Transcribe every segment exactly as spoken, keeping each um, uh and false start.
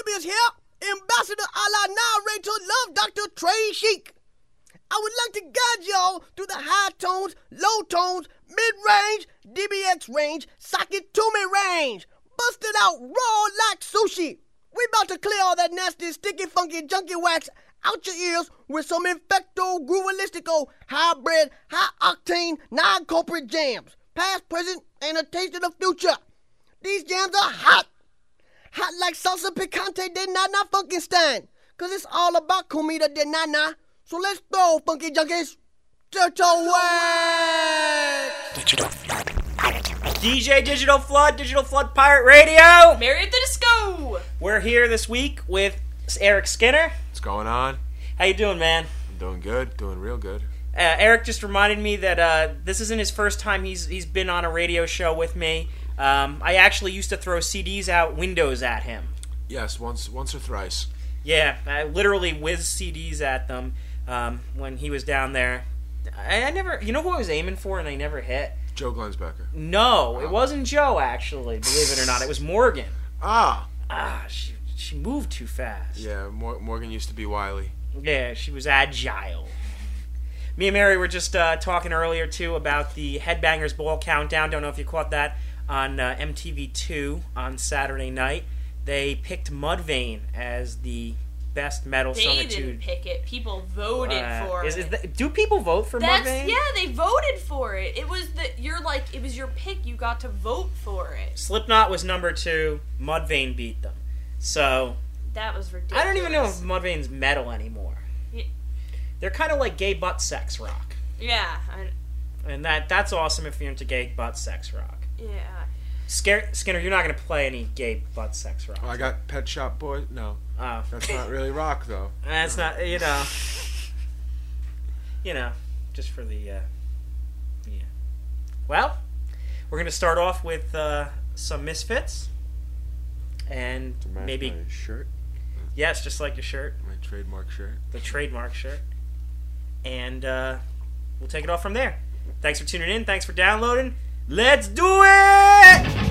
Nubius here, ambassador a la narrator, love Doctor Trey Sheik. I would like to guide y'all through the high tones, low tones, mid-range, D B X range, socket to me range. Busted out raw like sushi. We about to clear all that nasty, sticky, funky, junky wax out your ears with some infecto, groovalistico, hybrid, high-octane, non-corporate jams. Past, present, and a taste of the future. These jams are hot. Hot like salsa picante de nana Funkenstein. Cause it's all about comida de nana. So let's throw, funky junkies. Digital Wax! Digital Flood Pirate Radio. D J Digital Flood, Digital Flood Pirate Radio. Mary at the Disco. We're here this week with Eric Skinner. What's going on? How you doing, man? I'm doing good, doing real good. Uh, Eric just reminded me that uh, this isn't his first time he's he's been on a radio show with me. Um, I actually used to throw C Ds out windows at him. Yes, once once or thrice. Yeah, I literally whizzed C Ds at them um, when he was down there. I, I never, you know who I was aiming for and I never hit? Joe Glensbecker. No, Wow. It wasn't Joe, actually, believe it or not. It was Morgan. Ah! Ah, she she moved too fast. Yeah, Mor- Morgan used to be wily. Yeah, she was agile. Me and Mary were just uh, talking earlier, too, about the Headbangers Ball Countdown. Don't know if you caught that on uh, M T V two on Saturday night. They picked Mudvayne as the best metal They song. didn't to, pick it. People voted uh, for is, it. Is that, do people vote for That's Mudvayne? yeah. They voted for it. It was the you're like it was your pick. You got to vote for it. Slipknot was number two. Mudvayne beat them. So That was ridiculous. I don't even know if Mudvayne's metal anymore. Yeah. They're kind of like gay butt sex rock. Yeah. I, And that that's awesome if you're into gay butt sex rock. yeah. Scare, Skinner, you're not going to play any gay butt sex rock. Oh, I got Pet Shop Boys. No, Oh. that's not really rock though. That's not, you know. You know, just for the, uh, yeah. Well, we're going to start off with uh, some Misfits. And To match maybe, my shirt, yes, just like your shirt, my trademark shirt. the trademark shirt. And uh, we'll take it off from there. Thanks for tuning in. Thanks for downloading. Let's do it!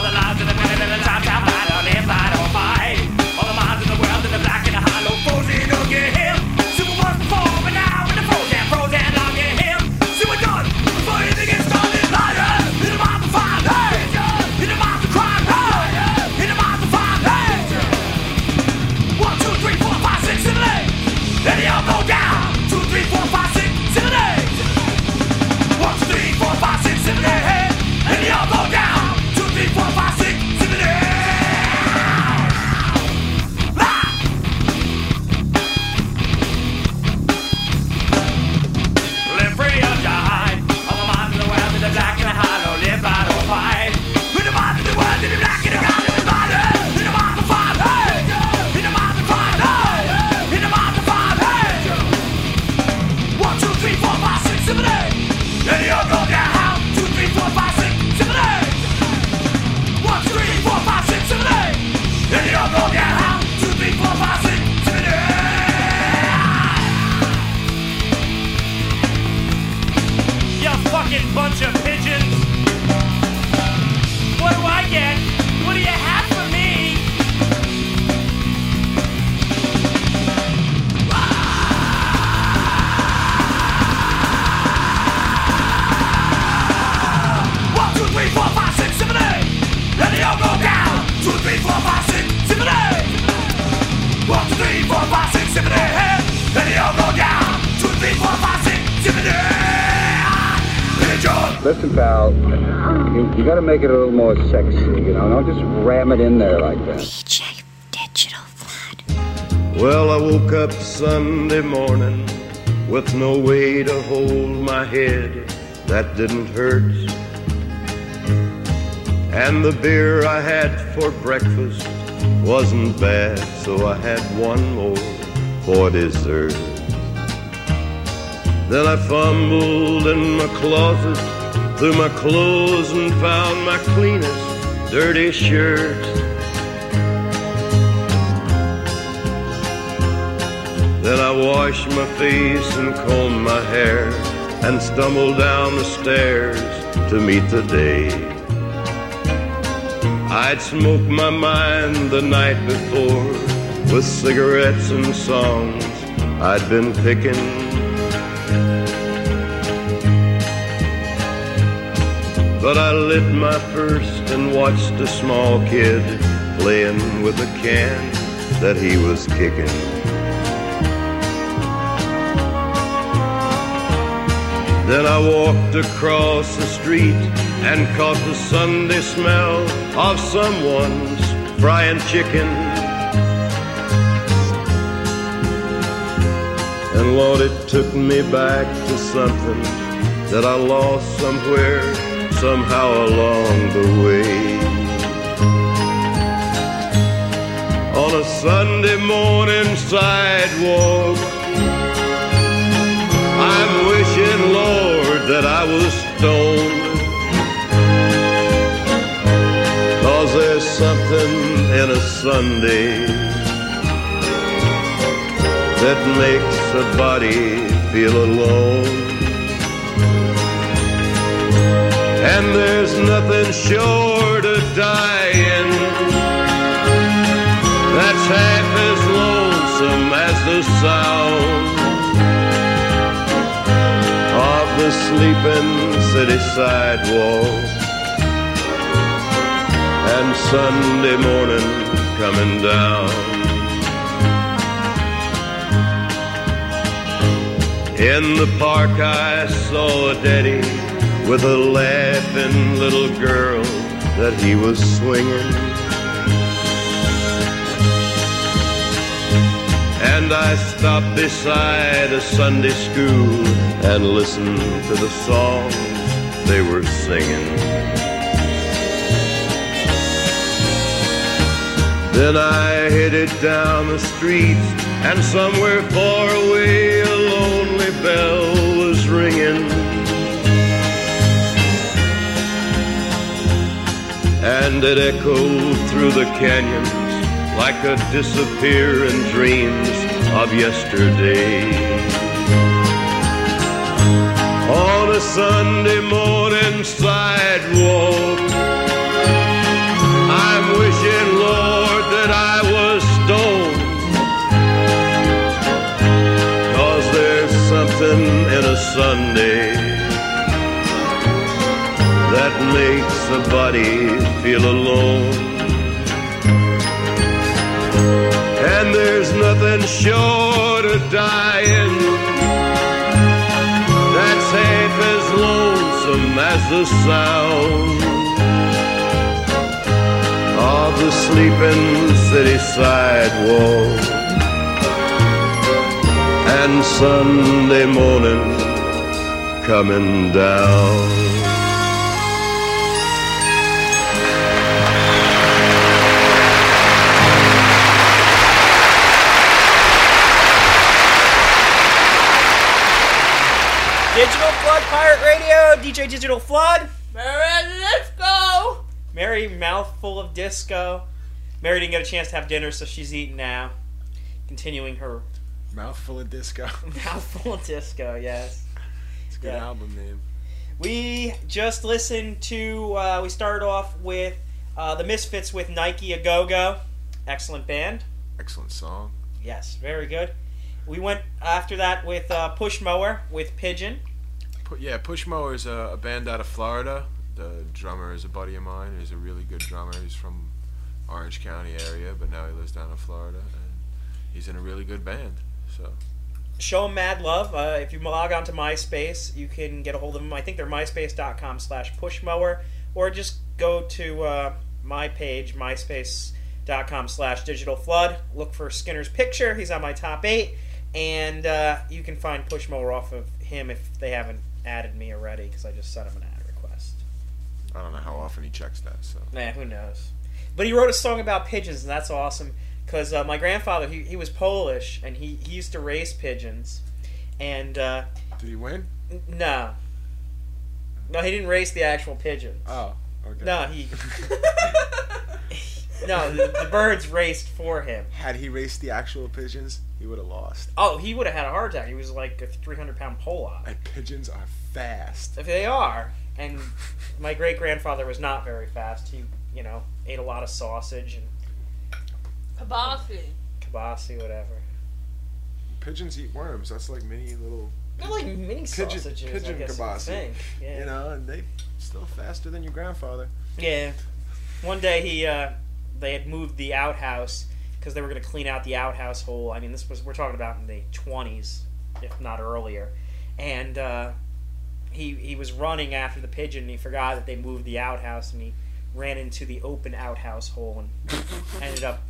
All the minds in the world in the black and the hollow, frozen Listen, pal, you, you gotta make it a little more sexy, you know? Don't just ram it in there like that. D J Digital Flood. Well, I woke up Sunday morning with no way to hold my head that didn't hurt. And the beer I had for breakfast wasn't bad, so I had one more for dessert. Then I fumbled in my closet through my clothes and found my cleanest dirty shirt. Then I washed my face and combed my hair and stumbled down the stairs to meet the day. I'd smoked my mind the night before with cigarettes and songs I'd been picking. But I lit my first and watched a small kid playing with a can that he was kicking. Then I walked across the street and caught the Sunday smell of someone's frying chicken. And Lord, it took me back to something that I lost somewhere, somehow along the way. On a Sunday morning sidewalk, I'm wishing, Lord, that I was stoned. 'Cause there's something in a Sunday that makes a body feel alone. And there's nothing short of dying that's half as lonesome as the sound of the sleeping city sidewalk and Sunday morning coming down. In the park I saw a daddy with a laughing little girl that he was swinging. And I stopped beside a Sunday school and listened to the songs they were singing. Then I headed down the street, and somewhere far away a lonely bell was ringing. And it echoed through the canyons like a disappearing dreams of yesterday. On a Sunday morning sidewalk, I'm wishing, Lord, that I was stoned. 'Cause there's something in a Sunday that makes a body feel alone. And there's nothing short of dying that's half as lonesome as the sound of the sleeping city sidewalk and Sunday morning coming down. Digital Flood Pirate Radio, D J Digital Flood. Mary, let's go. Mary, mouthful of disco. Mary didn't get a chance to have dinner, so she's eating now. Continuing her Mouthful of disco. mouthful of disco, yes. It's a good Yeah. album name. We just listened to, uh, we started off with uh, the Misfits with Nike A Go-Go. Excellent band. Excellent song. Yes, very good. We went after that with uh, Push Mower with Pigeon. Pu- Yeah, Push Mower is a, a band out of Florida. The drummer is a buddy of mine. He's a really good drummer. He's from Orange County area, but now he lives down in Florida, and he's in a really good band. So show them mad love. Uh, if you log on to MySpace, you can get a hold of them. I think they're myspace.com slash pushmower, or just go to uh, my page, myspace.com slash digital flood. Look for Skinner's picture. He's on my top eight. And uh, you can find Pushmower off of him if they haven't added me already, because I just sent him an ad request. I don't know how often he checks that, so. Nah, who knows? But he wrote a song about pigeons, and that's awesome. Because uh, my grandfather, he, he was Polish, and he, he used to raise pigeons. And, uh... Did he win? N- no. No, he didn't race the actual pigeons. Oh, okay. No, he... no, the, the birds raced for him. Had he raced the actual pigeons, he would have lost. Oh, he would have had a heart attack. He was like a three hundred pound Pollock. And pigeons are fast. If they are. And my great-grandfather was not very fast. He, you know, ate a lot of sausage and... Kabasi. Kabasi, whatever. Pigeons eat worms. That's like mini little... They're like mini pigeon, sausages, pigeon I guess you would kibasi. think. Yeah. You know, and they still faster than your grandfather. Yeah. One day he, uh, they had moved the outhouse because they were going to clean out the outhouse hole. I mean, this was, we're talking about in the twenties, if not earlier. And, uh, he, he was running after the pigeon and he forgot that they moved the outhouse and he ran into the open outhouse hole and ended up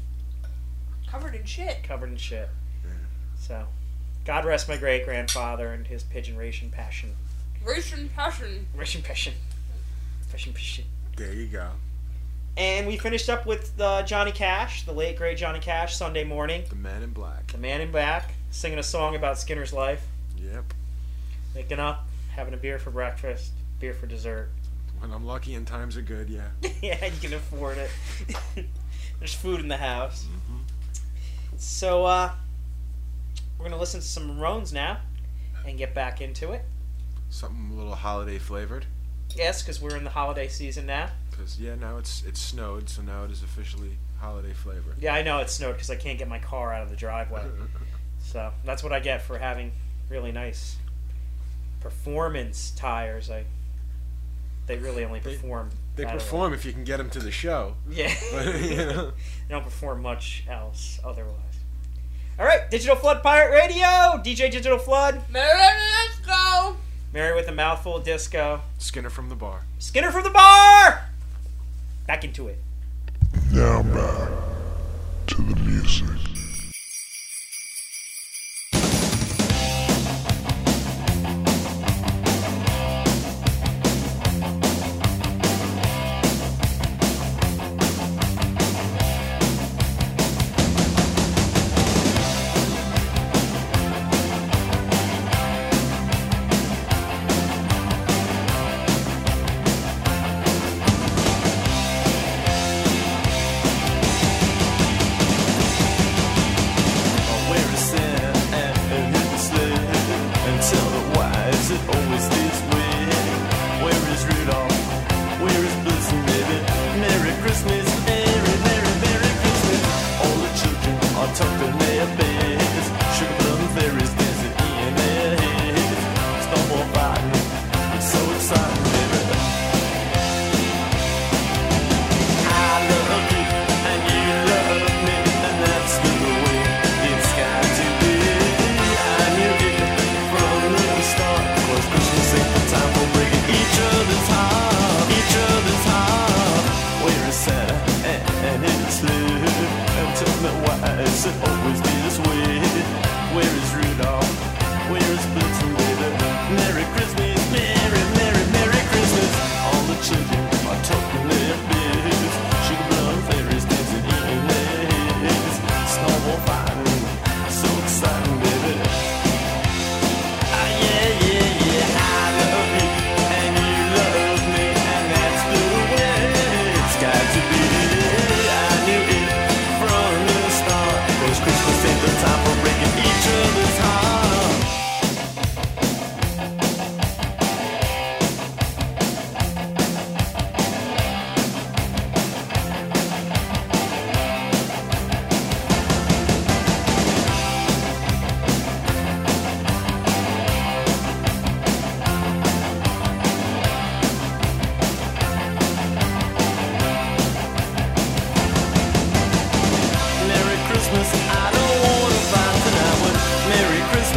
Covered in shit. covered in shit. Yeah. So, God rest my great grandfather and his pigeon racing passion. Racing passion. Racing passion. Passion, passion. There you go. And we finished up with uh, Johnny Cash, the late great Johnny Cash, Sunday morning. The Man in Black. The man in black, singing a song about Skinner's life. Yep. Waking up, having a beer for breakfast, beer for dessert. When I'm lucky and times are good, yeah. Yeah, you can afford it. There's food in the house. Mm-hmm. So, uh, we're going to listen to some Ramones now and get back into it. Something a little holiday flavored. Yes, because we're in the holiday season now. Because, yeah, now it's it's snowed, so now it is officially holiday flavored. Yeah, I know it snowed because I can't get my car out of the driveway. So, that's what I get for having really nice performance tires. I They really only They- perform... They that perform if you can get them to the show. Yeah. But, you know. They don't perform much else otherwise. All right, Digital Flood Pirate Radio, D J Digital Flood, Merry Disco. Mary with a mouthful of disco, Skinner from the bar. Skinner from the bar. Back into it. Now back to the music. Christmas, I don't wanna fight tonight, but Merry Christmas.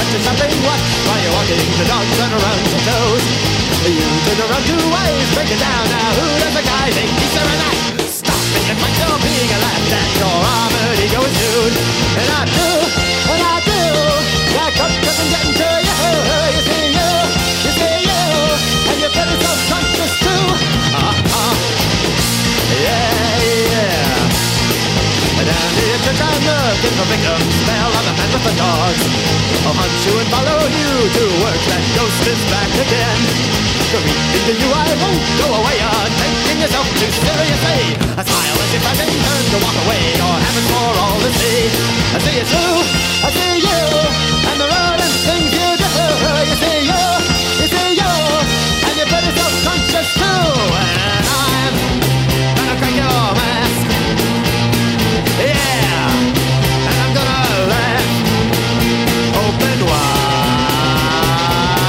watch your shopping watch while you're walking. The dog turn around your toes. You turn around two ways, break it down. Now who does the guy think he's staring at? Stop it, if like you're being laughed at. Your armored ego is nude. And I do, and I do. That cup doesn't get into you. You see you, you see you. And you're pretty self-conscious too. Uh-huh. Yeah, yeah. Down the church I'm looking for victims. Smell of the man with the dogs. I'll hunt you and follow you to work. That ghost is back again. Creeping to you, I won't go away. You're taking yourself too seriously. A smile as if I can turn to walk away. You're having for all to see. I see it too, I see you. And the road and things you do. You see you, you see you. And you're pretty self-conscious too. And I'm gonna crack your mask. Yeah, and I'm gonna laugh open wide.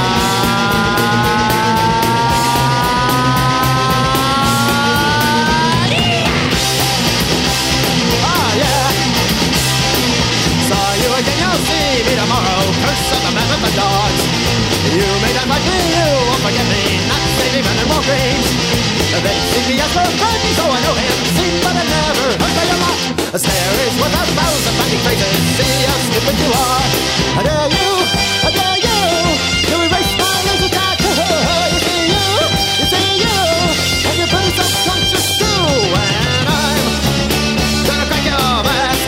Oh yeah. Saw you again, you'll see me tomorrow. Curse of the man with the dogs. You may not like me, you won't forget me. Not saving men and Walgreens. They see me as a friend, so I know him. Seen but I never heard by a lot. A stare is worth a thousand funny phrases. See how stupid you are. I dare you, I dare you to erase my laser tattoo. You see you, you see you, and you're pretty self-conscious too. And I'm gonna crack your mask.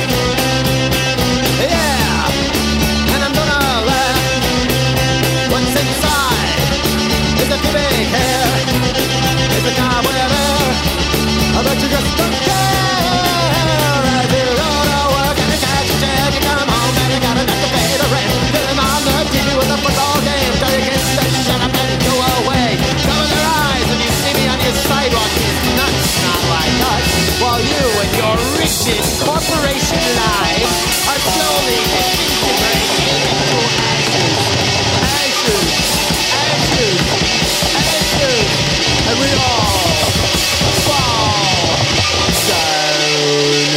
Yeah, and I'm gonna laugh. What's inside is a pubic hair. It's a cowboy hair. I bet you just don't care. As you go to work and you catch a jet, you come home and you gotta have to pay the rent. Film on the T V with a football game. Tell your kids to shut up and go away. Cover their eyes when you see me on your sidewalk. These nuts, not like us. While you and your rigid corporation lives are slowly disintegrating into ashes. Ashes. Ashes. Ashes. And we all fall down.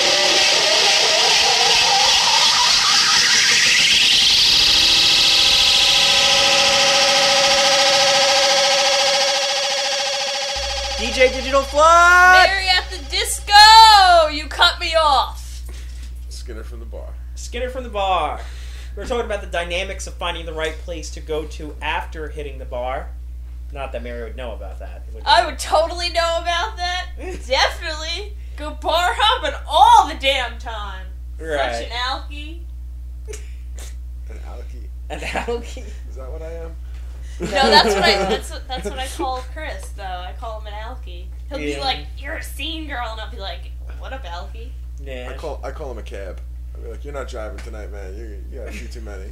D J Digital Flood! Mary at the disco! You cut me off. Skinner from the bar. Skinner from the bar. We were talking about the dynamics of finding the right place to go to after hitting the bar. Not that Mary would know about that. Would I would totally know about that. Definitely. Go bar hopping all the damn time. Right. Such an alkie. An alkie. An alkie? Is that what I am? No, that's what I that's what, that's what I call Chris though. I call him an alkie. He'll Yeah. be like, "You're a scene girl," and I'll be like, "What up, alkie?" Yeah. I call I call him a cab. I'll be like, "You're not driving tonight, man. You you got a few too many."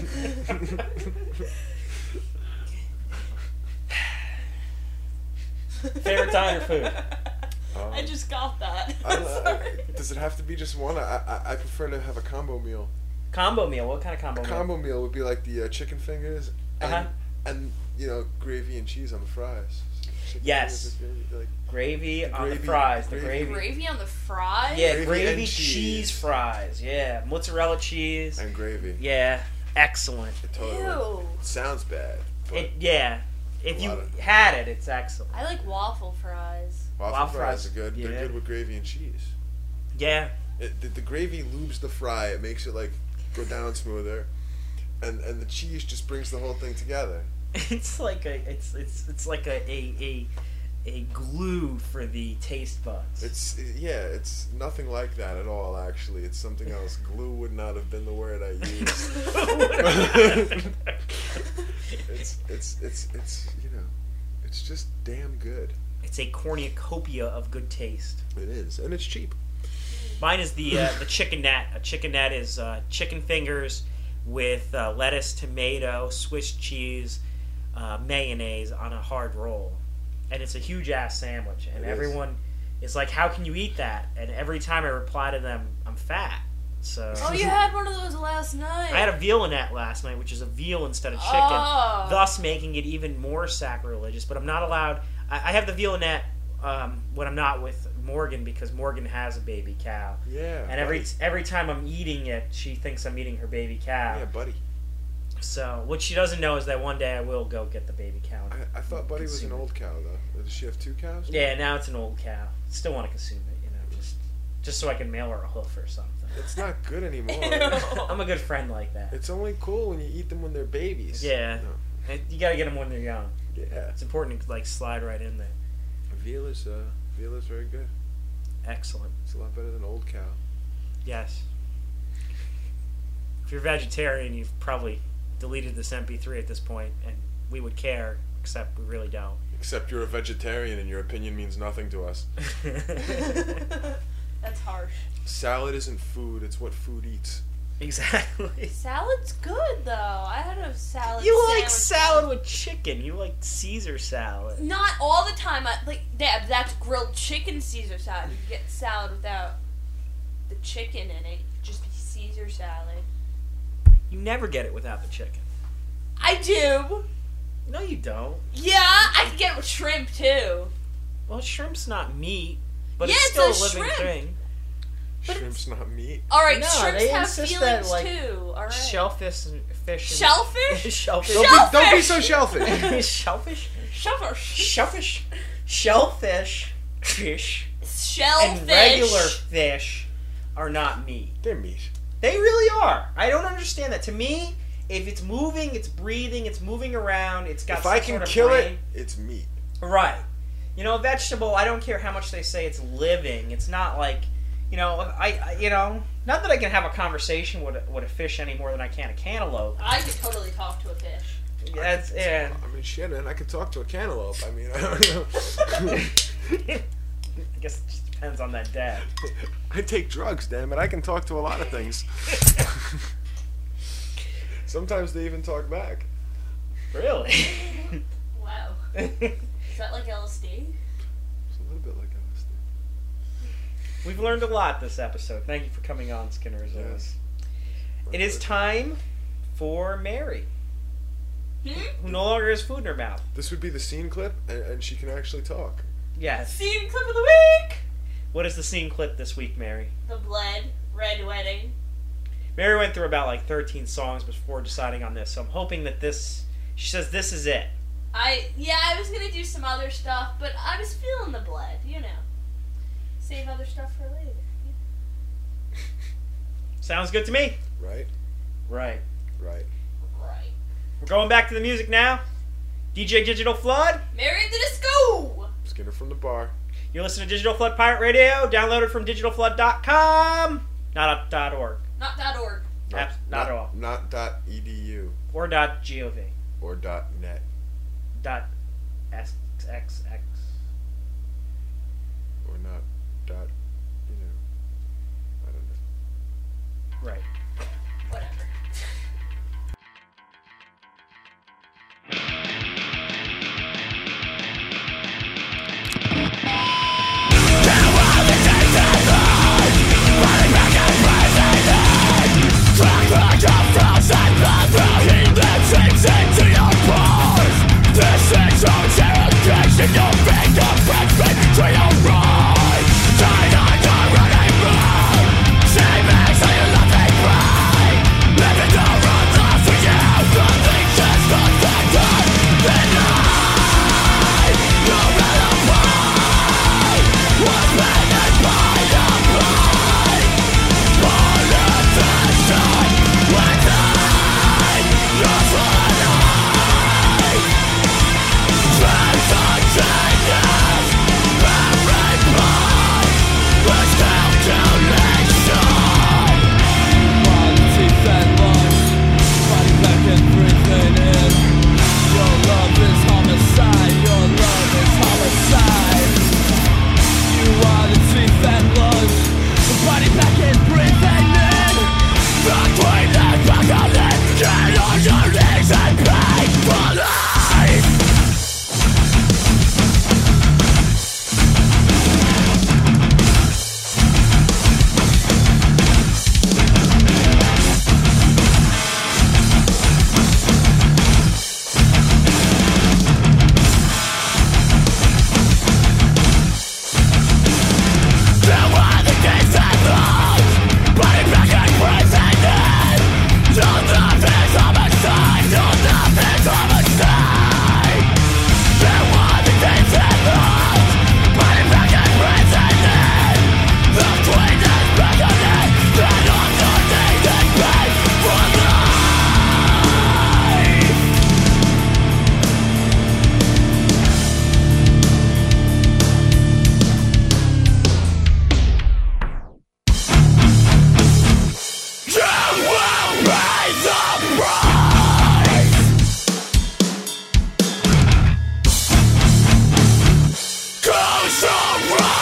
Favorite diner food? Um, I just got that. I don't know. I- Does it have to be just one? I, I I prefer to have a combo meal. Combo meal. What kind of combo A meal? combo meal would be like the uh, chicken fingers and Uh-huh. and you know gravy and cheese on the fries. Chicken Yes. fingers with gravy, like, Gravy The on the gravy- fries. The gravy. gravy. Gravy on the fries. Yeah, Gravy gravy, and cheese. cheese. fries. Yeah, mozzarella cheese. and gravy. Yeah, excellent. It totally Ew. it sounds bad. But It yeah. If A you lot of- had it, it's excellent. I like waffle fries. waffle, waffle fries fries, are good. yeah. They're good with gravy and cheese. Yeah. It, the, the gravy lubes the fry. It makes it like go down smoother, and and the cheese just brings the whole thing together. It's like a it's it's it's like a a, a a glue for the taste buds. It's yeah, it's nothing like that at all. Actually, it's something else. Glue would not have been the word I used. it's it's it's it's you know, it's just damn good. It's a cornucopia of good taste. It is, and it's cheap. Mine is the uh, the chickenette. A chickenette is uh, chicken fingers with uh, lettuce, tomato, Swiss cheese, uh, mayonnaise on a hard roll, and it's a huge ass sandwich. And It is. everyone is like, "How can you eat that?" And every time I reply to them, "I'm fat." So Oh, you had one of those last night. I had a vealinette last night, which is a veal instead of chicken, Oh. thus making it even more sacrilegious. But I'm not allowed. I, I have the vealinette um, when I'm not with Morgan because Morgan has a baby cow. Yeah. And every buddy. every time I'm eating it, she thinks I'm eating her baby cow. Yeah, buddy. So, what she doesn't know is that one day I will go get the baby cow. and I, I thought Buddy was an consume it. old cow, though. Does she have two cows? Yeah, now it's an old cow. Still want to consume it, you know, just just so I can mail her a hoof or something. It's not good anymore. I'm a good friend like that. It's only cool when you eat them when they're babies. Yeah. No. And you gotta get them when they're young. Yeah. It's important to, like, slide right in there. Veal is, uh, veal is very good. Excellent. It's a lot better than old cow. Yes. If you're vegetarian, you've probably deleted this M P three at this point, and we would care, except we really don't. Except you're a vegetarian and your opinion means nothing to us. That's harsh. Salad isn't food, it's what food eats. Exactly. Salad's good though. I had a salad. You like sandwich. salad with chicken. You like Caesar salad. Not all the time. I, like that. That's grilled chicken Caesar salad. You get salad without the chicken in it. It'd just be Caesar salad. You never get it without the chicken. I do. No, you don't. Yeah, I can get it with shrimp too. Well, shrimp's not meat, but Yeah, it's it's still a a living shrimp. thing. Shrimp's not meat. All right, No, shrimps they have insist feelings that, like, too. All right. Shellfish and fish. And Shellfish? shellfish. Don't be, don't be so shellfish. shellfish. Shellfish. Shellfish. Shellfish. Fish. Shellfish. And regular fish are not meat. They're meat. They really are. I don't understand that. To me, if it's moving, it's breathing, it's moving around, it's got If some I can sort of kill brain. it, it's meat. Right. You know, a vegetable, I don't care how much they say it's living. It's not like, you know, I, I you know, not that I can have a conversation with a, with a fish any more than I can a cantaloupe. I could totally talk to a fish. That's, yeah. I mean, shit, man, I could talk to a cantaloupe. I mean, I don't know. I guess it just depends on that dad. I take drugs, damn it. I can talk to a lot of things. Sometimes they even talk back. Really? Wow. Is that like L S D? It's a little bit like L S D. We've learned a lot this episode. Thank you for coming on, Skinner. As always. Yes. It is time for Mary, Hmm? who no longer has food in her mouth. This would be the scene clip, and, and she can actually talk. Yes. Scene clip of the week! What is the scene clip this week, Mary? The Bled Red Wedding. Mary went through about like thirteen songs before deciding on this, so I'm hoping that this. She says this is it. I yeah, I was gonna do some other stuff, but I was feeling the Bled, you know. Save other stuff for later. Sounds good to me. Right? Right. Right. Right. We're going back to the music now. D J Digital Flood. Mary at the Disco! Skinner from the bar. You're listening to Digital Flood Pirate Radio. Download it from digital flood dot com. Not dot org. Not dot org. Not, Abs- not at all. Not dot edu Or dot gov. or dot net. Dot S X X. Or not dot, you know, I don't know. Right. Whatever. This is your interrogation, your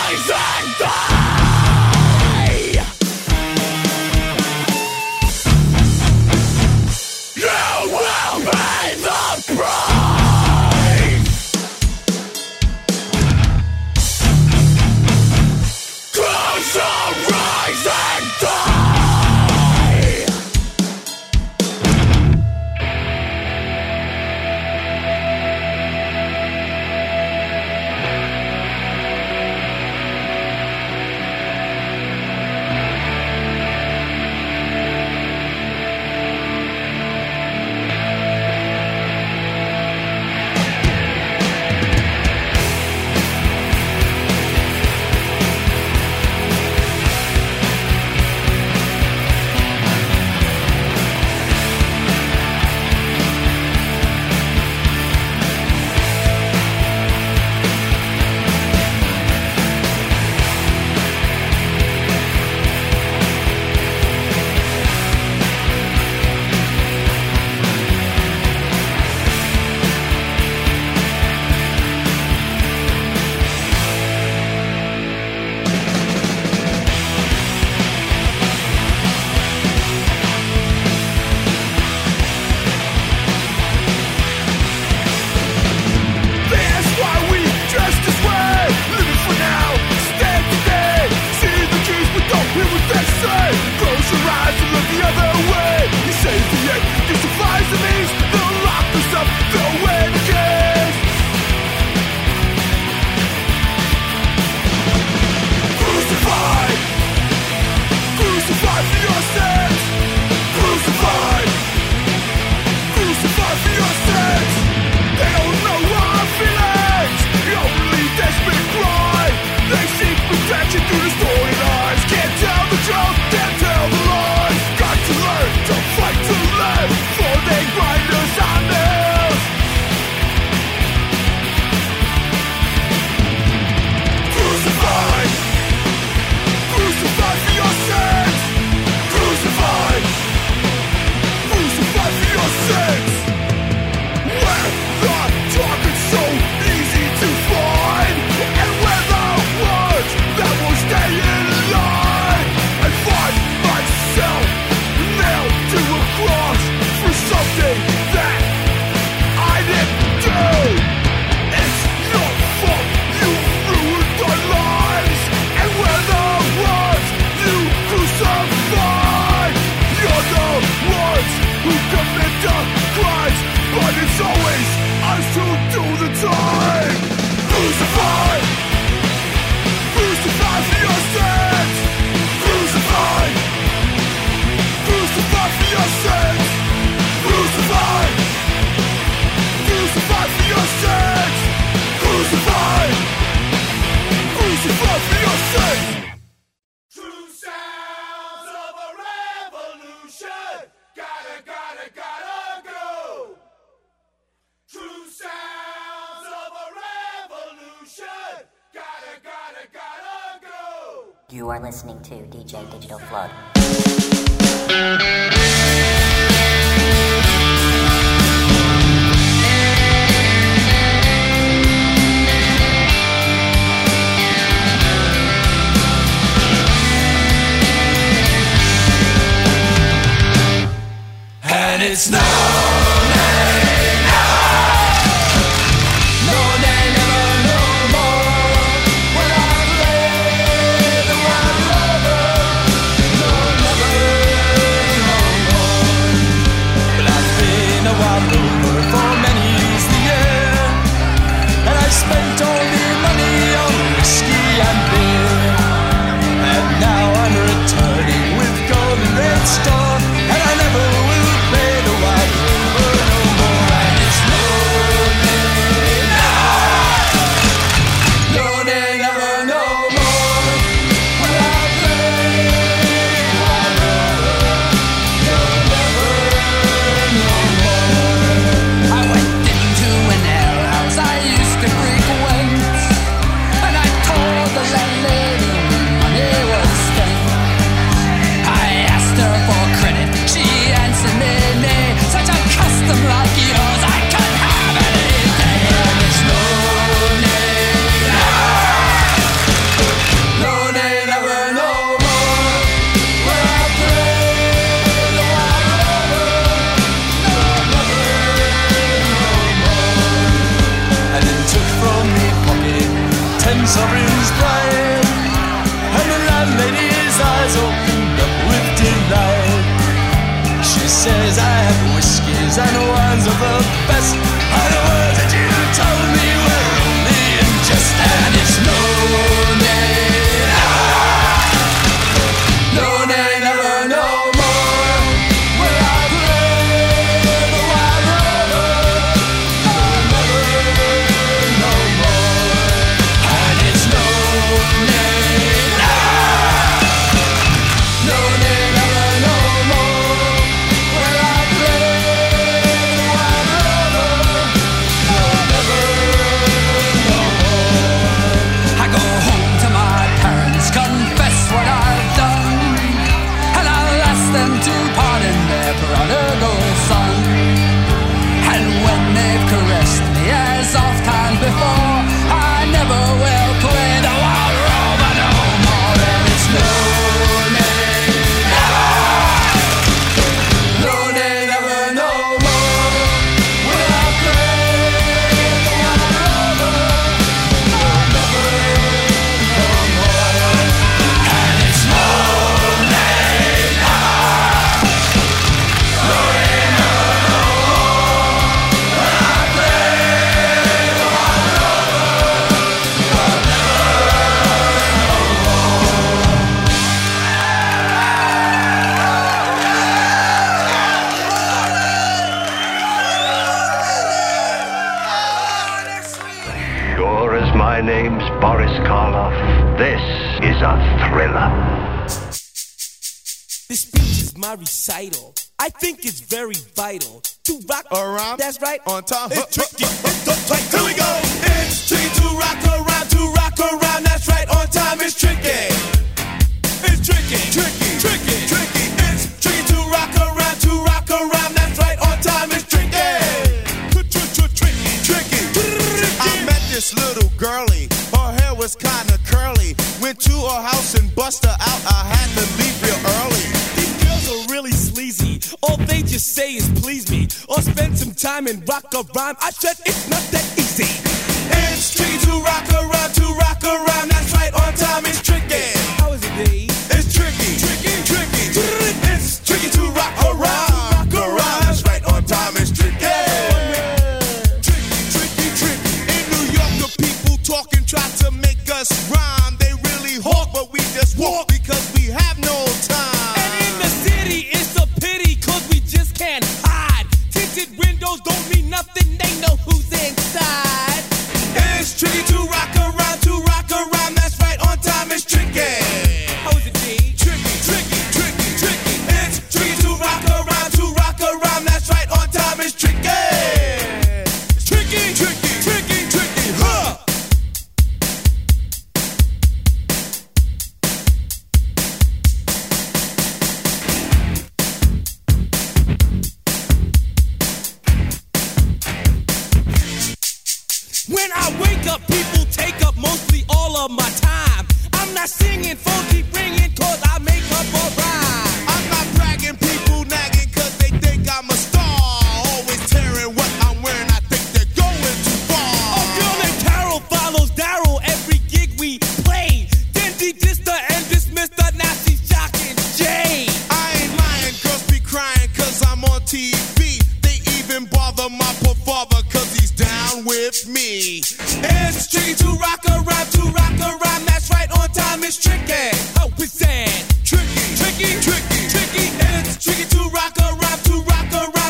You are listening to D J Digital Flood. And it's no nay, no, no nay, never, no more. When I play the wild lover, no, never, no more. But I've been a wild lover for many years the year, and I spent all the money on whiskey and beer, and now I'm returning with gold and red star, and I never will play the wild and sovereigns blind, and the landlady's eyes opened up with delight. She says, I have whiskies and wines of the best, and the words that you told me were only in jest. And it's no nay, no nay, never no more will I play the wild rover, no never, no more. And it's no nay, no nay, never no more will I play the wild rover, no never, no more. I go home to my parents, confess what I've done, and I'll ask them to pardon their prodigal son. And when they've caressed me as oft times before, I never will play the wild rover no more. And it's no nay, never, no nay, never, no more will I play the wild rover, no never, no more. And it's no nay, never, no nay, never, no more will I play the wild rover, no never, Sure as my name's Boris Karloff, this is a thriller. This speech is my recital. I think it's very vital to rock around. That's right, on time. It's tricky. It's tight. Here we go. It's tricky to rock around, to rock around. That's right, on time. It's tricky. It's tricky, tricky, tricky, tricky. It's tricky to rock around, to rock around. That's right, on time. It's tricky. Tricky, tricky. I met this little girlie. Her hair was kinda curly. Went to her house and bust her out. I had to leave real early. These girls are really sleazy. All they just say is please me, or spend some time and rock a rhyme. I said it's not that easy. It's tricky to rock around, to rock around. That's right, on time. It's tricky. How is it, B? It's tricky, tricky, tricky. It's tricky to rock around, rock around. That's right, on time. It's tricky. Tricky, tricky, tricky. In New York, the people talking try to make us rhyme. They really hawk, but we just walk because we have no time. And in the city, it's a pity, cause we just can't hide. Tinted windows don't mean nothing, they know who's inside. It's tricky to rock around, to rock around. That's right, on time. It's tricky. How is it, D? Tricky, tricky, tricky, tricky. It's tricky to rock around, to rock around. That's right, on time. It's tricky. It's tricky, tricky, tricky, tricky, huh? When I wake up, people take up mostly all of my time. I'm not singing, phone keep ringing, cause I make up a rhyme. I'm not bragging, people nagging, cause they think I'm a star. Always tearing what I'm wearing, I think they're going too far. A girl named Carol follows Daryl every gig we play. Then he dissed her and dismissed her, now she's shocking Jay. I ain't lying, girls be crying, cause I'm on T V. They even bother my poor father, cause he's down with me. It's tricky to rock around, to rock around. That's right, on time. It's tricky. How is that? Tricky, tricky, tricky, tricky. It's tricky to rock around, to rock around.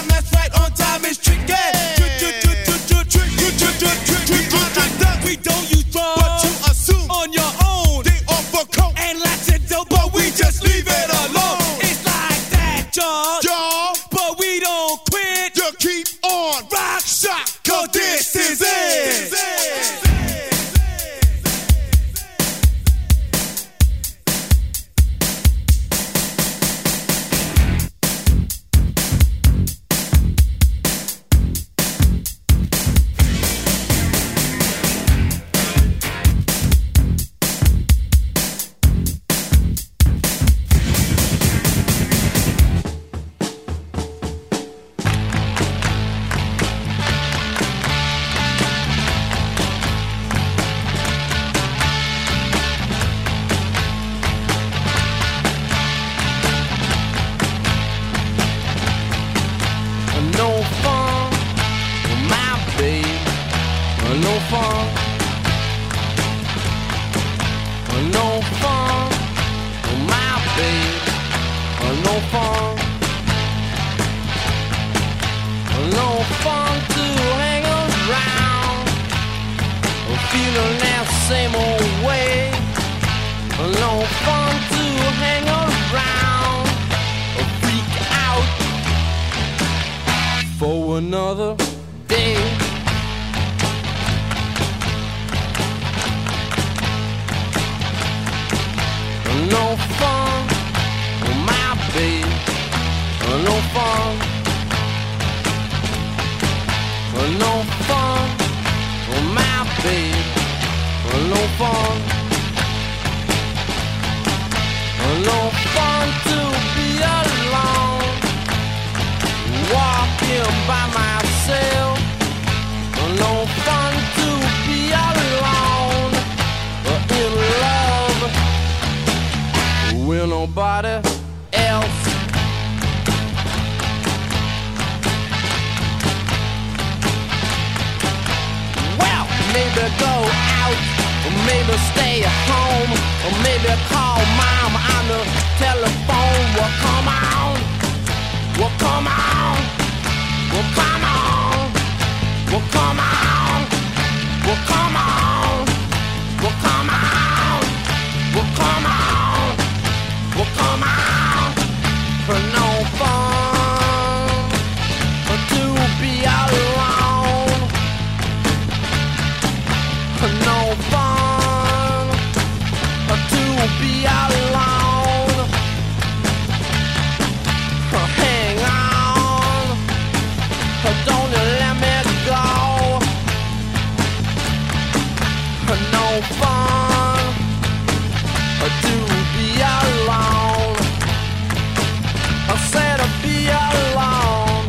another day. No fun, my babe. No fun, no fun, my babe. No fun, no fun to be alone, walking by myself. No fun to be alone, in love with nobody else. Well, maybe go out, or maybe stay at home, or maybe call mom on the telephone. Well, come on, well, come on, well, come on, well, come on, well, come on, well, come on, well, come on, well, come on, for no fun to be alone, for no fun to be alone. Hang on, don't you let me go. No fun to be alone. I said to be alone.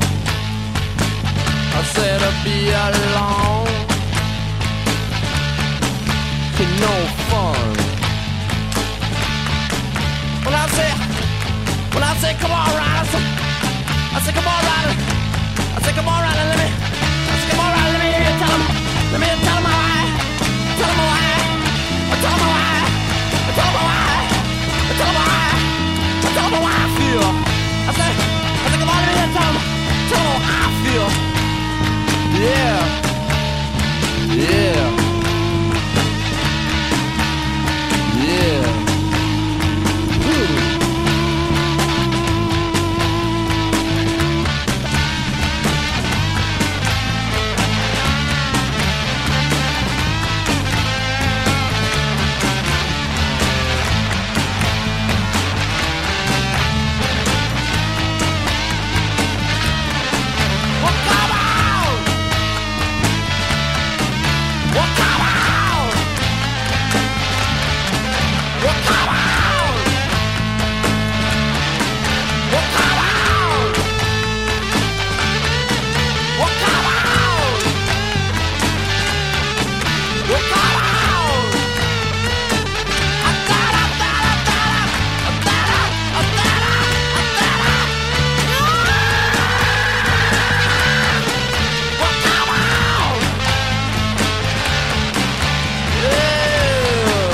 I said to be alone. No fun. When I say, when I say, come on, Ryder, I say, I say, come on, Ryder. I say, come on, Ryder, let me, I say, come on, Ryder, let me hear you tell him, let me hear you tell him why, tell him why, tell him why, tell him why, tell him why, tell him why I feel. I say, I say, come on, let me hear you tell him, tell him how I feel. Yeah, yeah. Yeah. Ooh. Well, come on! Well, come on! Well, come on! Well, come on! Well, come on! Well, come on! A da-da, da-da, da-da, a da-da, a da-da, a da-da. Well, come on! Yeah.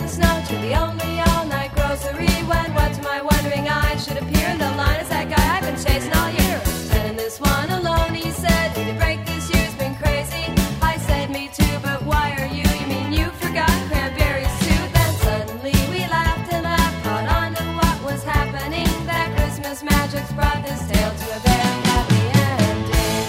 the snow to the only all-night grocery. When what to my wondering eyes should appear in the line is that guy I've been chasing all year. And in this one alone, he said, did you break this year's been crazy? I said, me too, but why are you? You mean you forgot cranberries too? Then suddenly we laughed and laughed, caught on to what was happening. That Christmas magic's brought this tale to a very happy ending.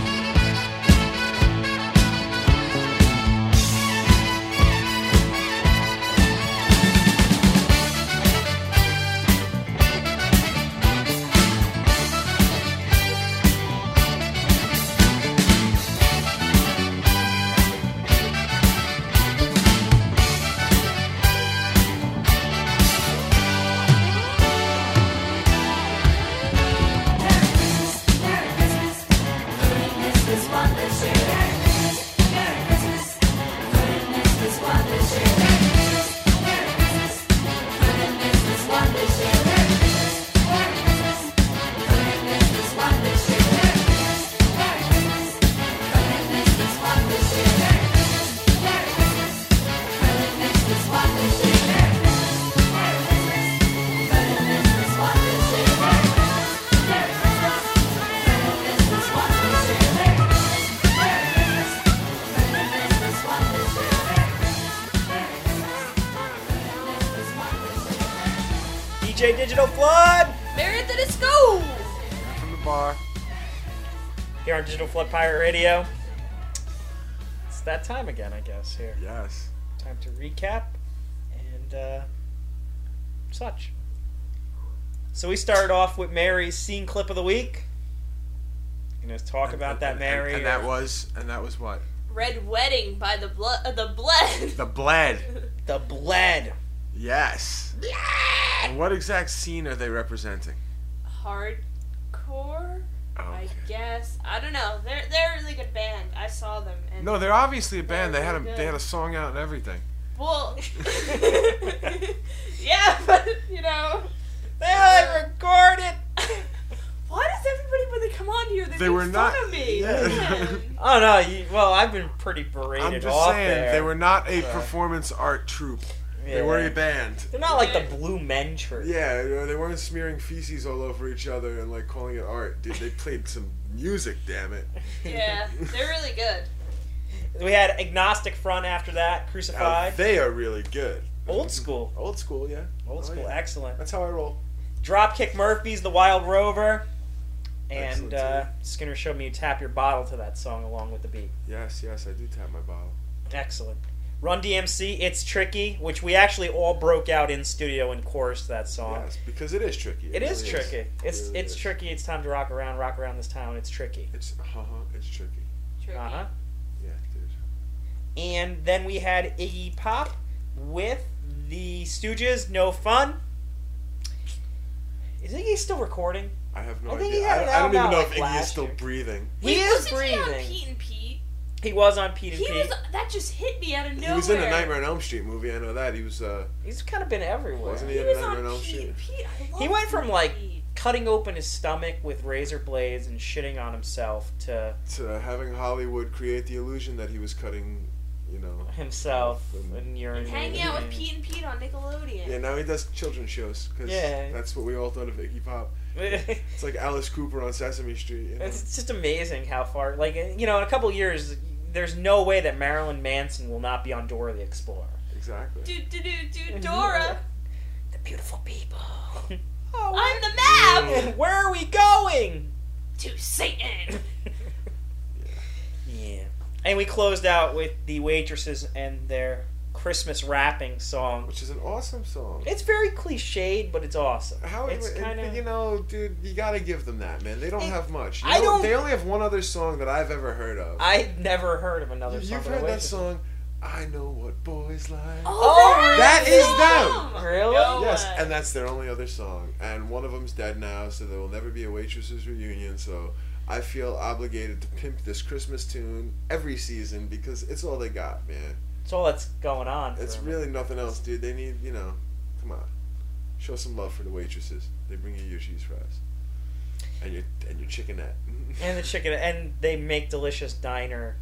D J Digital Flood! Mary at the disco! From the bar. Here on Digital Flood Pirate Radio. It's that time again, I guess, here. Yes. Time to recap and uh, such. So we started off with Mary's scene clip of the week. You know, talk And- about and- that, and- Mary. And, or- that was, and that was what? Red Wedding by the blood. Uh, the Bled. The Bled. The Bled. Yes. And what exact scene are they representing? Hardcore. Oh, I okay. guess. I don't know. They're they're a really good band. I saw them. And No, they're obviously a band. They're They had a really they had good. a song out and everything. Well. Yeah, but you know. They recorded. Why does everybody when they come on here they, They make were fun not- of me? yeah. Man. Oh no! You, well, I've been pretty berated I'm just off saying there. they were not a So, performance art troupe. yeah. They were a band. They're not like the Blue Men Troupe. Yeah, you know, they weren't smearing feces all over each other and like calling it art. Dude, they played some music, damn it. Yeah, they're really good. We had Agnostic Front after that, Now, Crucified. they are really good. Old school. Old school, yeah. Old Oh, school, yeah. excellent. That's how I roll. Dropkick Murphys, The Wild Rover. And Excellent, uh, too. Skinner showed me you tap your bottle to that song along with the beat. Yes, yes, I do tap my bottle. Excellent. Run D M C, It's Tricky, which we actually all broke out in studio and chorused that song. Yes, because it is tricky. It is really tricky. It It's really it's is. tricky. It's time to rock around, rock around this town. It's tricky. It's uh huh. It's tricky. Tricky. Uh huh. Yeah, dude. And then we had Iggy Pop with the Stooges, No Fun. Is Iggy still recording? I have no I think idea. he had I, an I don't album even out, know like, if Iggy is last still year. breathing. He Wait, is wasn't he on breathing. Pete and Pete? He was on Pete and He Pete. was. That just hit me out of nowhere. He was in a Nightmare on Elm Street movie. I know that. He was. uh He's kind of been everywhere. Wasn't He he in was a Nightmare on on Elm Pete Street? and Pete. I love He went from Pete like and Pete. cutting open his stomach with razor blades and shitting on himself to To having Hollywood create the illusion that he was cutting, you know. himself And- and urinating. Hanging out with Pete and Pete on Nickelodeon. Yeah, now he does children's shows because Yeah. that's what we all thought of Iggy Pop. It's like Alice Cooper on Sesame Street. You know? It's just amazing how far, like, you know, in a couple of years, there's no way that Marilyn Manson will not be on Dora the Explorer. Exactly. Do do do do Dora. The beautiful people. I'm the map. Where are we going? To Satan. Yeah. And we closed out with the Waitresses and their Christmas rapping song. Which is an awesome song. It's very cliched, but it's awesome. How it's it, kind of you know, dude, you gotta give them that, man. They don't It- have much. You I know, don't- They only have one other song that I've ever heard of. I never heard of another You- song. You've by the heard that Waitresses. song? I know what boys like. Oh, that is them. them. Really? No Yes, way. and that's their only other song. And one of them's dead now, so there will never be a Waitresses reunion. So I feel obligated to pimp this Christmas tune every season because it's all they got, man. It's all that's going on. It's for 'em. really nothing else, dude. They need, you know, come on, show some love for the waitresses. They bring you your cheese fries and your and your chickenette. And the chicken, and they make delicious diner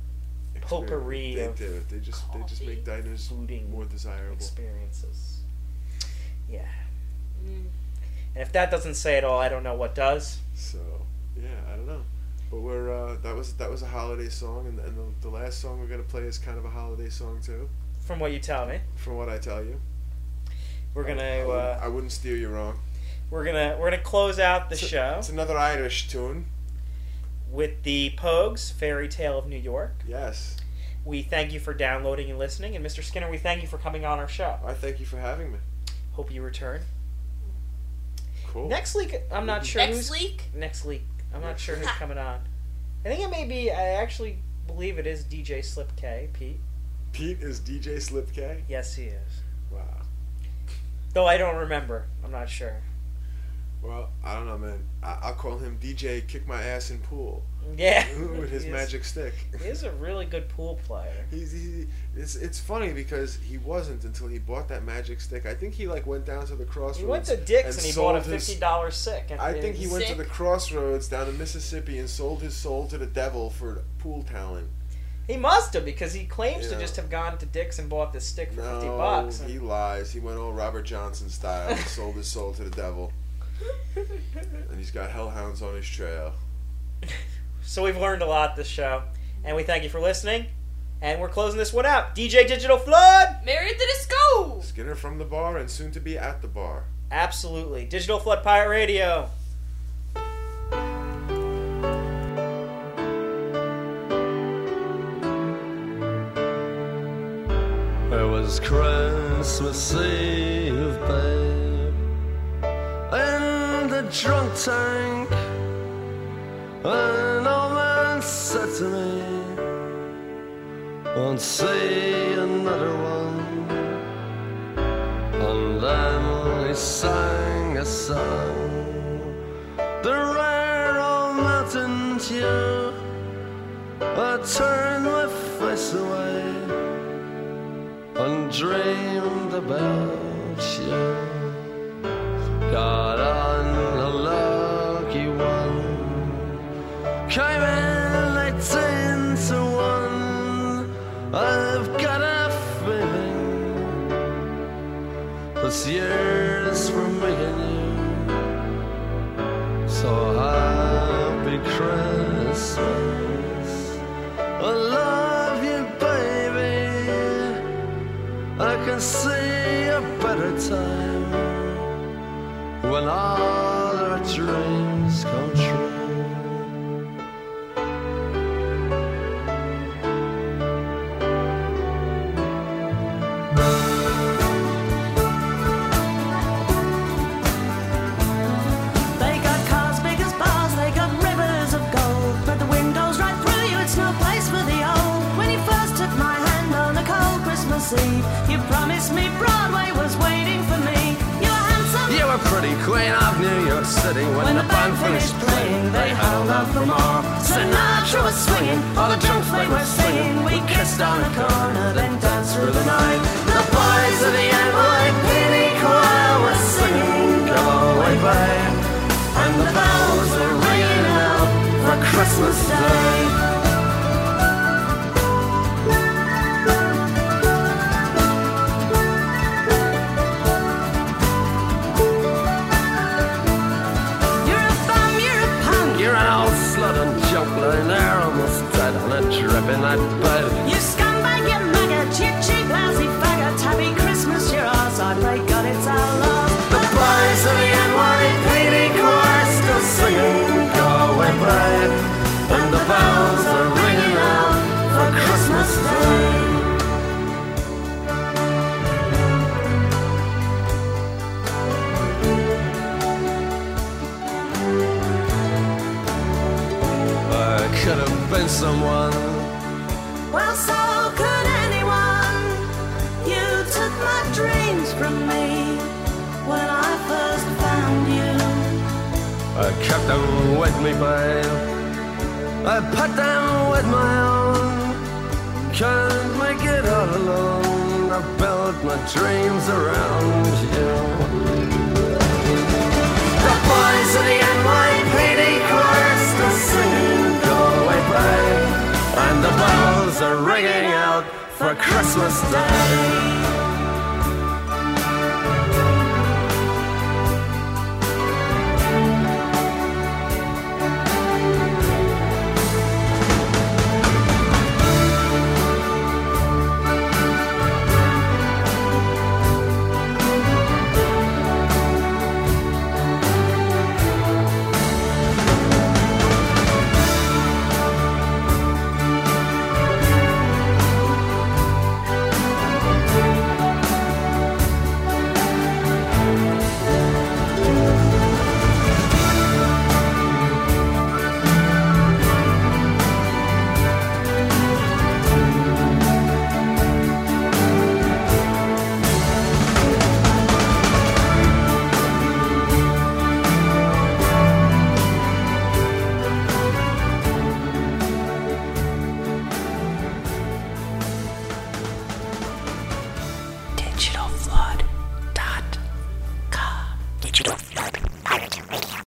potpourri They of do. They just they just make diners fooding more desirable. experiences. Yeah. And if that doesn't say it all, I don't know what does. So yeah, I don't know. But we're uh, that was that was a holiday song, and, and the, the last song we're gonna play is kind of a holiday song too. From what you tell me, From what I tell you, we're gonna I, I, wouldn't, uh, I wouldn't steer you wrong. we're gonna we're gonna close out the It's a- show It's another Irish tune. with the Pogues' "Fairy Tale of New York." Yes. We thank you for downloading and listening, and Mister Skinner, we thank you for coming on our show. I thank you for having me. Hope you return. Cool. Next week, I'm not sure Next who's week? next week. I'm not sure who's coming on. I think it may be. I actually believe it is D J Slip K, Pete. Pete is D J Slip K? Yes, he is. Wow. Though I don't remember. I'm not sure. Well, I don't know, man. I, I'll call him D J Kick My Ass in Pool. Yeah. With his He is- magic stick. He is a really good pool player. He's he, it's it's funny because he wasn't until he bought that magic stick. I think he like went down to the crossroads. He went to Dick's and, he bought a sold his- fifty dollars sick. And I think he went to Sick? the crossroads down in Mississippi and sold his soul to the devil for pool talent. He must have, because he claims to Yeah. just have gone to Dick's and bought this stick for fifty No, bucks. he lies. He went all Robert Johnson style and sold his soul to the devil. And he's got hellhounds on his trail. So we've learned a lot this show, and we thank you for listening. And we're closing this one out. D J Digital Flood! Married the Disco! Skinner from the bar and soon to be at the bar. Absolutely. Digital Flood Pirate Radio. It was Christmas Eve, babe, in the drunk tank. An old man said to me, won't see another one. And then he sang a song, the rare old mountain dew. I turned my face away and dreamed about you. Got on a lucky one, came in eighteen to one. I've got a feeling this year's for me and you. So happy Christmas, I love you, baby. I can see a better time when all our dreams come true. They got cars big as bars, they got rivers of gold, but the windows right through you, it's no place for the old. When you first took my hand on a cold Christmas Eve, you promised me Broadway was waiting for me. You were handsome, You were pretty queen of New York City. When, when the band finished playing, they held out for more. Sinatra was swinging, all the drunks they were singing. We kissed on the corner, then danced through the night. The boys of the N Y P D choir were singing, "Go away, babe," and the bells were ringing out for Christmas Day. You're a bum, you're a punk, You're an old slut and junk lying there almost dead on a drip in that bed. you scumbag, you maggot, you cheap, lousy faggot. Happy Christmas, you're ours, I pray God it's our love. The boys of the N Y P D choir still singing, "Go away, babe," and the bells are ringing out for Christmas Day. I could have been someone. Well, so could anyone. You took my dreams from me when I first found you. I kept them with me, babe. I put them with my own. Can't make it all alone. I built my dreams around you. The boys of the N Y P D choir still singing, "Go away, babe," and the bells are ringing out for Christmas Day.